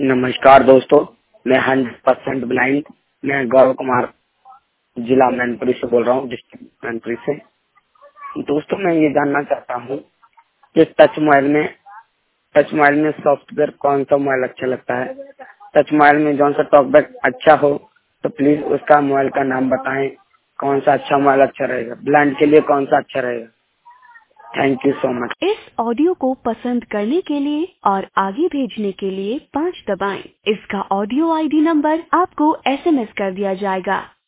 नमस्कार दोस्तों, मैं 100% ब्लाइंड, मैं गौरव कुमार जिला मैनपुरी से बोल रहा हूँ, डिस्ट्रिक्ट मैनपुरी से। दोस्तों, मैं ये जानना चाहता हूँ कि टच मोबाइल में सॉफ्टवेयर कौन सा मोबाइल अच्छा लगता है। टच मोबाइल में जौन सा टॉकबैक अच्छा हो तो प्लीज उसका मोबाइल का नाम बताएं। कौन सा अच्छा मोबाइल अच्छा रहेगा, ब्लाइंड के लिए कौन सा अच्छा रहेगा। Thank you so much. इस ऑडियो को पसंद करने के लिए और आगे भेजने के लिए 5 दबाएं। इसका ऑडियो आईडी नंबर आपको SMS कर दिया जाएगा।